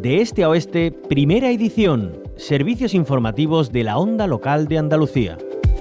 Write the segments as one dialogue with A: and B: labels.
A: De este a oeste, primera edición. Servicios informativos de la Onda Local de Andalucía.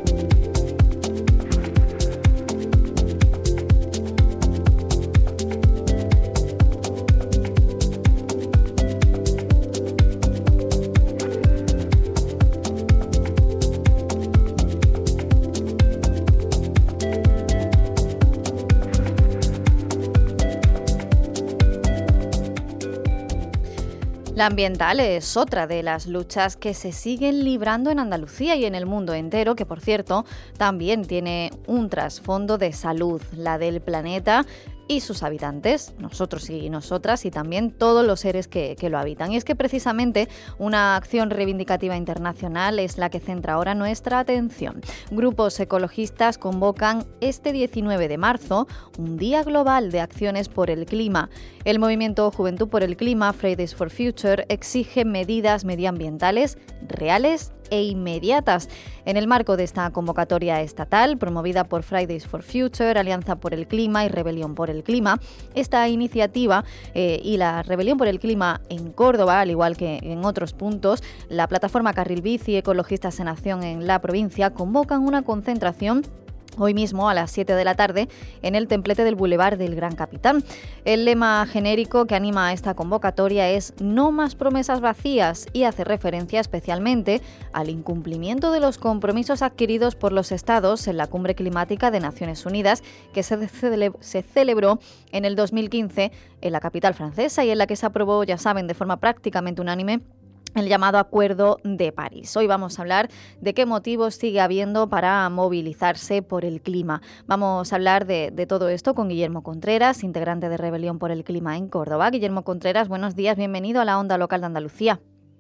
B: La ambiental es otra de las luchas que se siguen librando en Andalucía y en el mundo entero, que por cierto también tiene un trasfondo de salud, la del planeta y sus habitantes, nosotros y nosotras, y también todos los seres que lo habitan. Y es que precisamente una acción reivindicativa internacional es la que centra ahora nuestra atención. Grupos ecologistas convocan este 19 de marzo un Día Global de Acciones por el Clima. El movimiento Juventud por el Clima, Fridays for Future, exige medidas medioambientales reales e inmediatas. En el marco de esta convocatoria estatal, promovida por Fridays for Future, Alianza por el Clima y Rebelión por el Clima, esta iniciativa y la Rebelión por el Clima en Córdoba, al igual que en otros puntos, la plataforma Carril Bici, Ecologistas en Acción en la provincia, convocan una concentración hoy mismo a las 7 de la tarde en el templete del Boulevard del Gran Capitán. El lema genérico que anima a esta convocatoria es "No más promesas vacías" y hace referencia especialmente al incumplimiento de los compromisos adquiridos por los estados en la Cumbre Climática de Naciones Unidas que se celebró en el 2015 en la capital francesa y en la que se aprobó, ya saben, de forma prácticamente unánime el llamado Acuerdo de París. Hoy vamos a hablar de qué motivos sigue habiendo para movilizarse por el clima. Vamos a hablar de todo esto con Guillermo Contreras, integrante de Rebelión por el Clima en Córdoba. Guillermo Contreras, buenos días, bienvenido a la Onda Local de Andalucía.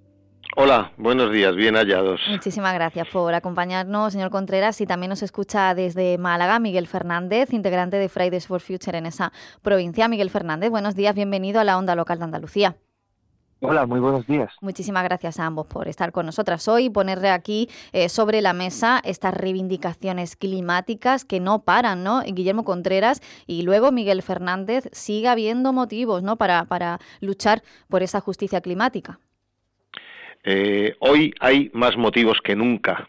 C: Hola, buenos días, bien hallados.
B: Muchísimas gracias por acompañarnos, señor Contreras, y también nos escucha desde Málaga Miguel Fernández, integrante de Fridays for Future en esa provincia. Miguel Fernández, buenos días, bienvenido a la Onda Local de Andalucía.
D: Hola, muy buenos días.
B: Muchísimas gracias a ambos por estar con nosotras hoy y ponerle aquí sobre la mesa estas reivindicaciones climáticas que no paran, ¿no? Guillermo Contreras y luego Miguel Fernández, sigue habiendo motivos, ¿no?, para luchar por esa justicia climática.
C: Hoy hay más motivos que nunca,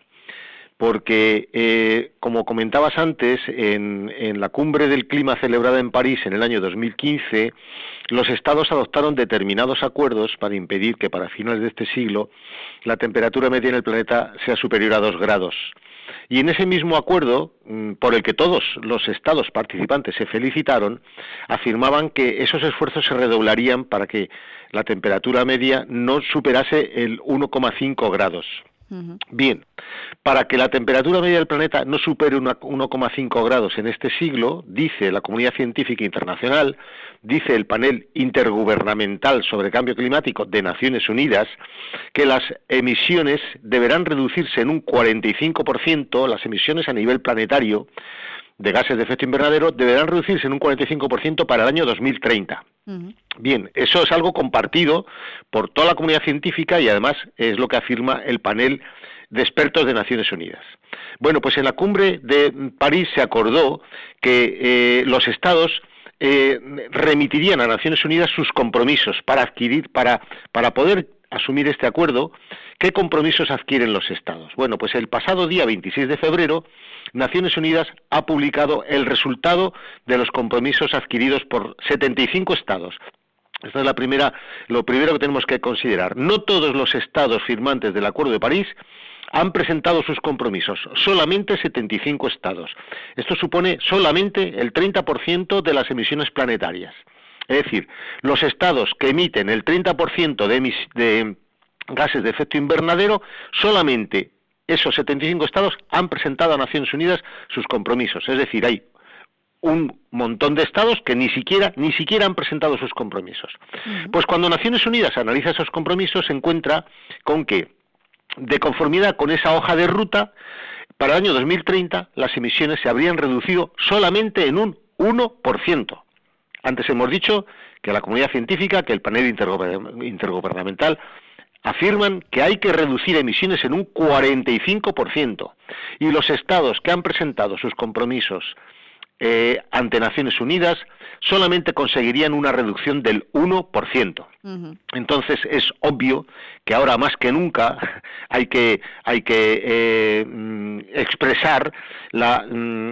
C: porque, como comentabas antes, en la Cumbre del Clima celebrada en París en el año 2015, los estados adoptaron determinados acuerdos para impedir que para finales de este siglo la temperatura media en el planeta sea superior a 2 grados. Y en ese mismo acuerdo, por el que todos los estados participantes se felicitaron, afirmaban que esos esfuerzos se redoblarían para que la temperatura media no superase el 1,5 grados. Bien, para que la temperatura media del planeta no supere 1,5 grados en este siglo, dice la comunidad científica internacional, dice el panel intergubernamental sobre cambio climático de Naciones Unidas, que las emisiones deberán reducirse en un 45%, las emisiones a nivel planetario de gases de efecto invernadero deberán reducirse en un 45% para el año 2030. Bien, eso es algo compartido por toda la comunidad científica y además es lo que afirma el panel de expertos de Naciones Unidas. Bueno, pues en la cumbre de París se acordó que los estados remitirían a Naciones Unidas sus compromisos para poder asumir este acuerdo. ¿Qué compromisos adquieren los estados? Bueno, pues el pasado día 26 de febrero, Naciones Unidas ha publicado el resultado de los compromisos adquiridos por 75 estados. Esta es lo primero que tenemos que considerar. No todos los estados firmantes del Acuerdo de París han presentado sus compromisos, solamente 75 estados. Esto supone solamente el 30% de las emisiones planetarias. Es decir, los estados que emiten el 30% de gases de efecto invernadero, solamente esos 75 estados han presentado a Naciones Unidas sus compromisos. Es decir, hay un montón de estados que ni siquiera han presentado sus compromisos. Pues cuando Naciones Unidas analiza esos compromisos, se encuentra con que, de conformidad con esa hoja de ruta, para el año 2030 las emisiones se habrían reducido solamente en un 1%. Antes hemos dicho que la comunidad científica, que el panel intergubernamental, afirman que hay que reducir emisiones en un 45%. Y los estados que han presentado sus compromisos ante Naciones Unidas, solamente conseguirían una reducción del 1%. Entonces es obvio que ahora más que nunca hay que expresar la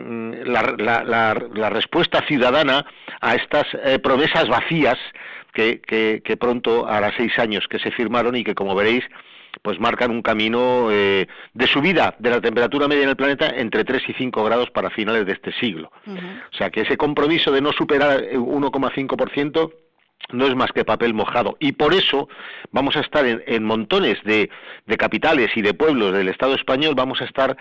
C: respuesta ciudadana a estas promesas vacías que pronto hará 6 años que se firmaron y que, como veréis, pues marcan un camino de subida de la temperatura media en el planeta entre 3 y 5 grados para finales de este siglo. O sea que ese compromiso de no superar el 1,5% no es más que papel mojado, y por eso vamos a estar en montones de capitales y de pueblos del Estado español, vamos a estar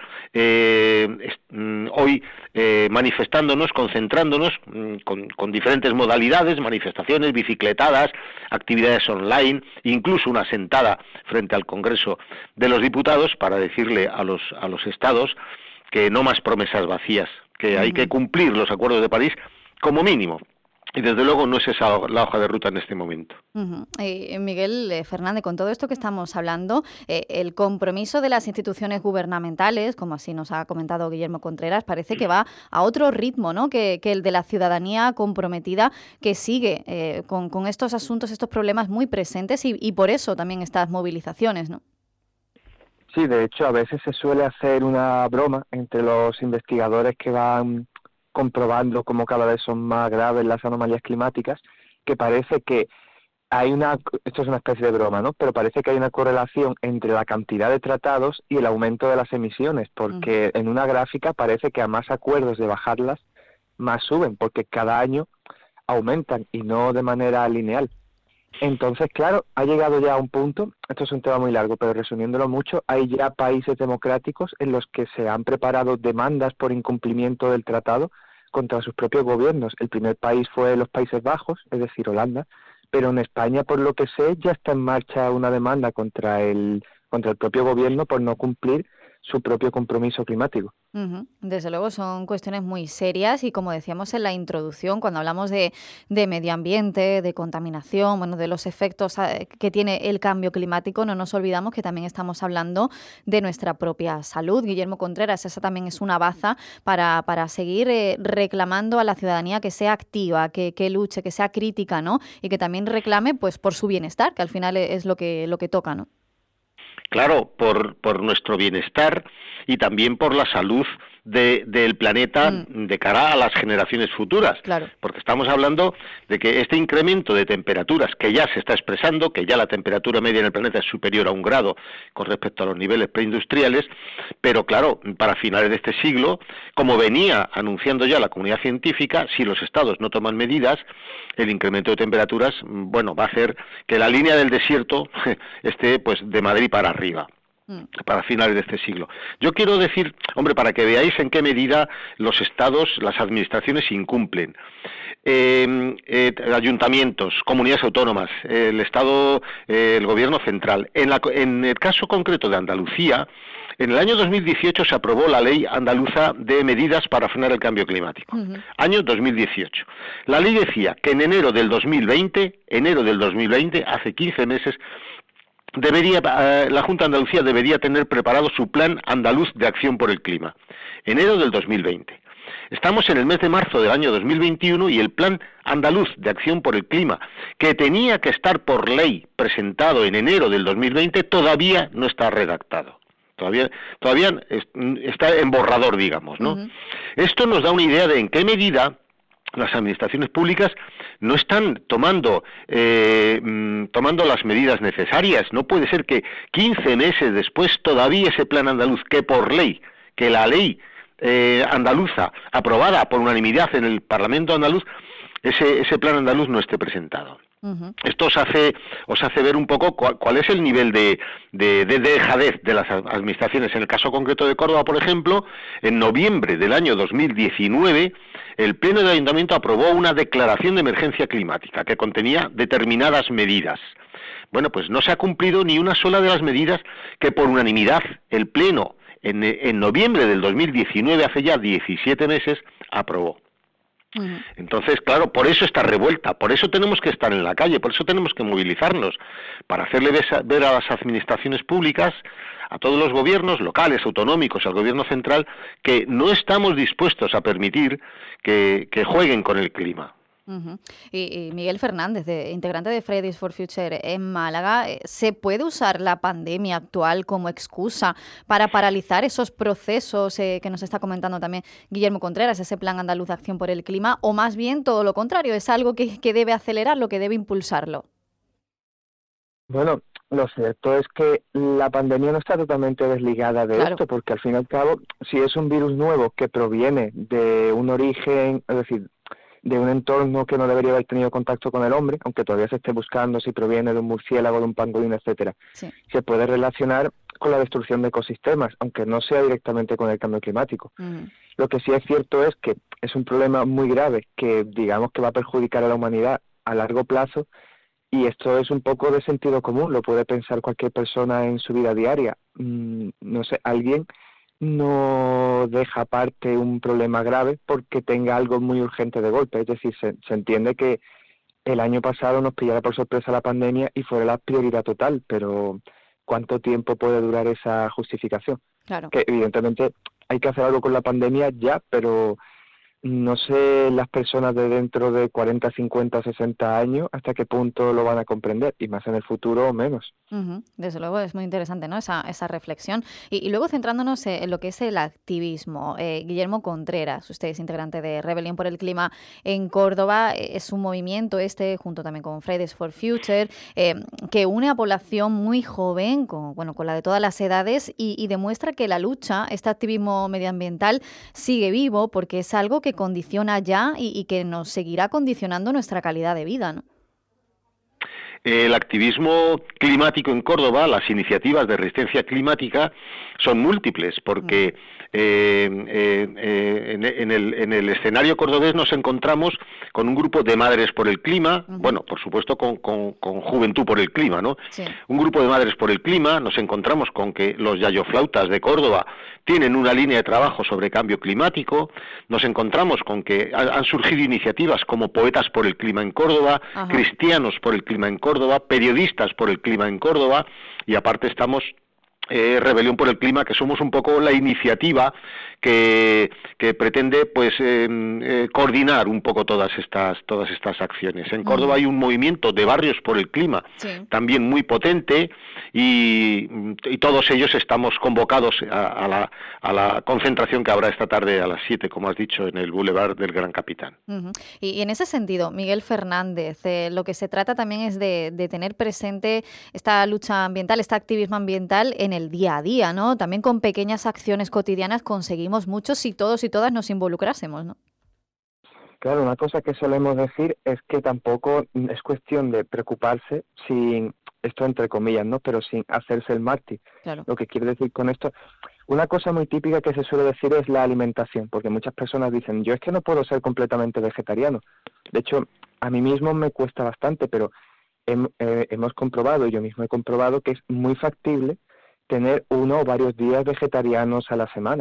C: hoy manifestándonos, concentrándonos con diferentes modalidades, manifestaciones, bicicletadas, actividades online, incluso una sentada frente al Congreso de los Diputados para decirle a los estados que no más promesas vacías, que hay que cumplir los acuerdos de París como mínimo. Y desde luego no es esa la hoja de ruta en este momento.
B: Miguel Fernández, con todo esto que estamos hablando, el compromiso de las instituciones gubernamentales, como así nos ha comentado Guillermo Contreras, parece que va a otro ritmo, ¿no?, que el de la ciudadanía comprometida, que sigue con estos asuntos, estos problemas muy presentes y por eso también estas movilizaciones, ¿no?
D: Sí, de hecho a veces se suele hacer una broma entre los investigadores que van comprobando cómo cada vez son más graves las anomalías climáticas, que parece que esto es una especie de broma, ¿no?, pero parece que hay una correlación entre la cantidad de tratados y el aumento de las emisiones, porque en una gráfica parece que a más acuerdos de bajarlas, más suben, porque cada año aumentan y no de manera lineal. Entonces, claro, ha llegado ya a un punto, esto es un tema muy largo, pero resumiéndolo mucho, hay ya países democráticos en los que se han preparado demandas por incumplimiento del tratado contra sus propios gobiernos. El primer país fue los Países Bajos, es decir, Holanda, pero en España, por lo que sé, ya está en marcha una demanda contra el propio gobierno por no cumplir su propio compromiso climático.
B: Desde luego son cuestiones muy serias y, como decíamos en la introducción, cuando hablamos de medio ambiente, de contaminación, bueno, de los efectos que tiene el cambio climático, no nos olvidamos que también estamos hablando de nuestra propia salud. Guillermo Contreras, esa también es una baza para seguir reclamando a la ciudadanía que sea activa, que luche, que sea crítica, ¿no?, y que también reclame pues por su bienestar, que al final es lo que toca, ¿no?
C: Claro, por nuestro bienestar y también por la salud del planeta de cara a las generaciones futuras.
B: Claro.
C: Porque estamos hablando de que este incremento de temperaturas que ya se está expresando, que ya la temperatura media en el planeta es superior a 1 grado con respecto a los niveles preindustriales, pero claro, para finales de este siglo, como venía anunciando ya la comunidad científica, si los estados no toman medidas, el incremento de temperaturas, bueno, va a hacer que la línea del desierto esté pues de Madrid para arriba para finales de este siglo. Yo quiero decir, hombre, para que veáis en qué medida los estados, las administraciones incumplen. Ayuntamientos, comunidades autónomas, el Estado, el Gobierno central. En el caso concreto de Andalucía, en el año 2018 se aprobó la ley andaluza de medidas para frenar el cambio climático. Año 2018. La ley decía que en enero del 2020, hace 15 meses, la Junta de Andalucía debería tener preparado su Plan Andaluz de Acción por el Clima. Enero del 2020. Estamos en el mes de marzo del año 2021 y el Plan Andaluz de Acción por el Clima, que tenía que estar por ley presentado en enero del 2020, todavía no está redactado. Todavía está en borrador, digamos, ¿no? Esto nos da una idea de en qué medida las administraciones públicas no están tomando las medidas necesarias. No puede ser que 15 meses después todavía ese plan andaluz, que la ley andaluza, aprobada por unanimidad en el Parlamento andaluz, ese plan andaluz no esté presentado. Esto os hace ver un poco cuál es el nivel de dejadez de las administraciones. En el caso concreto de Córdoba, por ejemplo, en noviembre del año 2019, el Pleno del Ayuntamiento aprobó una declaración de emergencia climática que contenía determinadas medidas. Bueno, pues no se ha cumplido ni una sola de las medidas que por unanimidad el Pleno en noviembre del 2019, hace ya 17 meses, aprobó. Entonces, claro, por eso esta revuelta, por eso tenemos que estar en la calle, por eso tenemos que movilizarnos, para hacerle ver a las administraciones públicas, a todos los gobiernos locales, autonómicos, al gobierno central, que no estamos dispuestos a permitir que jueguen con el clima.
B: Uh-huh. Y Miguel Fernández, integrante de Fridays for Future en Málaga, ¿se puede usar la pandemia actual como excusa para paralizar esos procesos que nos está comentando también Guillermo Contreras, ese Plan Andaluz de Acción por el Clima, o más bien todo lo contrario, es algo que debe acelerarlo, que debe impulsarlo?
D: Bueno, lo cierto es que la pandemia no está totalmente desligada de esto, porque al fin y al cabo, si es un virus nuevo que proviene de un origen, es decir, de un entorno que no debería haber tenido contacto con el hombre, aunque todavía se esté buscando si proviene de un murciélago, de un pangolín, etcétera, se puede relacionar con la destrucción de ecosistemas, aunque no sea directamente con el cambio climático. Lo que sí es cierto es que es un problema muy grave que digamos que va a perjudicar a la humanidad a largo plazo, y esto es un poco de sentido común, lo puede pensar cualquier persona en su vida diaria. No sé, alguien no deja aparte un problema grave porque tenga algo muy urgente de golpe. Es decir, se entiende que el año pasado nos pillara por sorpresa la pandemia y fuera la prioridad total, pero ¿cuánto tiempo puede durar esa justificación?
B: Claro.
D: Que evidentemente hay que hacer algo con la pandemia ya, pero no sé las personas de dentro de 40, 50, 60 años hasta qué punto lo van a comprender, y más en el futuro o menos.
B: Desde luego es muy interesante, ¿no? Esa reflexión. Y luego centrándonos en lo que es el activismo, Guillermo Contreras, usted es integrante de Rebelión por el Clima en Córdoba, es un movimiento junto también con Fridays for Future, que une a población muy joven, con la de todas las edades, y demuestra que la lucha, este activismo medioambiental, sigue vivo porque es algo que condiciona ya y que nos seguirá condicionando nuestra calidad de vida, ¿no?
C: El activismo climático en Córdoba, las iniciativas de resistencia climática son múltiples, porque en el escenario cordobés nos encontramos con un grupo de madres por el clima, bueno, por supuesto con Juventud por el Clima, ¿no? Sí. Un grupo de madres por el clima, nos encontramos con que los yayoflautas de Córdoba tienen una línea de trabajo sobre cambio climático, nos encontramos con que han surgido iniciativas como Poetas por el Clima en Córdoba, Cristianos por el Clima en Córdoba, Periodistas por el Clima en Córdoba, y aparte estamos Rebelión por el Clima, que somos un poco la iniciativa que pretende pues coordinar un poco todas estas acciones. En Córdoba hay un movimiento de barrios por el clima, también muy potente, y todos ellos estamos convocados a la concentración que habrá esta tarde a las 7, como has dicho, en el Boulevard del Gran Capitán.
B: Y en ese sentido, Miguel Fernández, lo que se trata también es de tener presente esta lucha ambiental, este activismo ambiental en el día a día, ¿no? También con pequeñas acciones cotidianas conseguimos mucho si todos y todas nos involucrásemos, ¿no?
D: Claro, una cosa que solemos decir es que tampoco es cuestión de preocuparse sin, esto entre comillas, ¿no?, pero sin hacerse el mártir.
B: Claro.
D: Lo que quiero decir con esto, una cosa muy típica que se suele decir es la alimentación, porque muchas personas dicen, yo es que no puedo ser completamente vegetariano. De hecho, a mí mismo me cuesta bastante, pero hemos comprobado, yo mismo he comprobado que es muy factible tener 1 o varios días vegetarianos a la semana.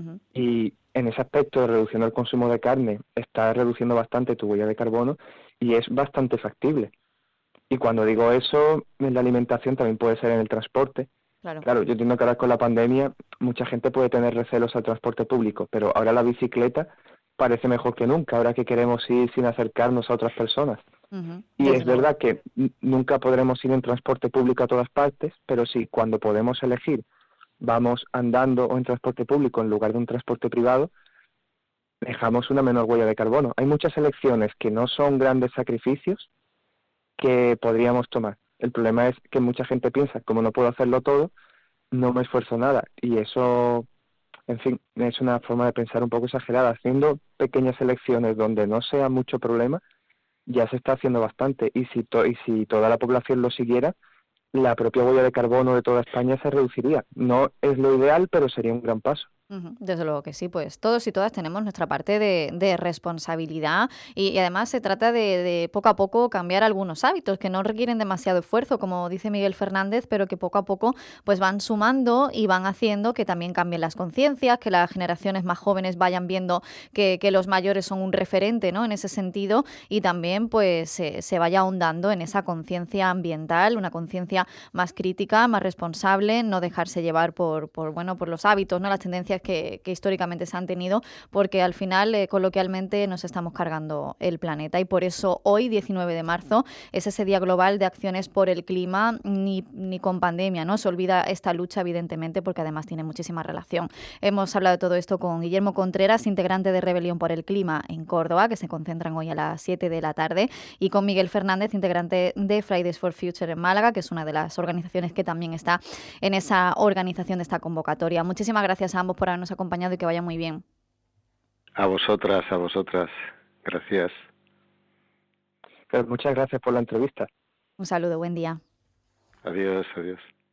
D: Y en ese aspecto de reduciendo el consumo de carne, está reduciendo bastante tu huella de carbono y es bastante factible. Y cuando digo eso, en la alimentación también puede ser en el transporte. Claro, yo entiendo que ahora con la pandemia mucha gente puede tener recelos al transporte público, pero ahora la bicicleta parece mejor que nunca, ahora que queremos ir sin acercarnos a otras personas. Y es verdad que nunca podremos ir en transporte público a todas partes, pero sí, cuando podemos elegir, vamos andando o en transporte público en lugar de un transporte privado, dejamos una menor huella de carbono. Hay muchas elecciones que no son grandes sacrificios que podríamos tomar. El problema es que mucha gente piensa, como no puedo hacerlo todo, no me esfuerzo nada. Y eso, en fin, es una forma de pensar un poco exagerada. Haciendo pequeñas elecciones donde no sea mucho problema, ya se está haciendo bastante. Y si toda la población lo siguiera, la propia huella de carbono de toda España se reduciría. No es lo ideal, pero sería un gran paso.
B: Desde luego que sí, pues todos y todas tenemos nuestra parte de responsabilidad y además se trata de poco a poco cambiar algunos hábitos que no requieren demasiado esfuerzo, como dice Miguel Fernández, pero que poco a poco pues van sumando y van haciendo que también cambien las conciencias, que las generaciones más jóvenes vayan viendo que los mayores son un referente, ¿no? En ese sentido y también pues se vaya ahondando en esa conciencia ambiental, una conciencia más crítica, más responsable, no dejarse llevar por los hábitos, ¿no? Las tendencias que históricamente se han tenido, porque al final, coloquialmente, nos estamos cargando el planeta. Y por eso hoy, 19 de marzo, es ese Día Global de Acciones por el Clima, ni con pandemia, ¿no? Se olvida esta lucha, evidentemente, porque además tiene muchísima relación. Hemos hablado de todo esto con Guillermo Contreras, integrante de Rebelión por el Clima en Córdoba, que se concentran hoy a las 7 de la tarde, y con Miguel Fernández, integrante de Fridays for Future en Málaga, que es una de las organizaciones que también está en esa organización de esta convocatoria. Muchísimas gracias a ambos por habernos acompañado y que vaya muy bien.
C: A vosotras. Gracias.
D: Pero muchas gracias por la entrevista.
B: Un saludo, buen día.
C: Adiós.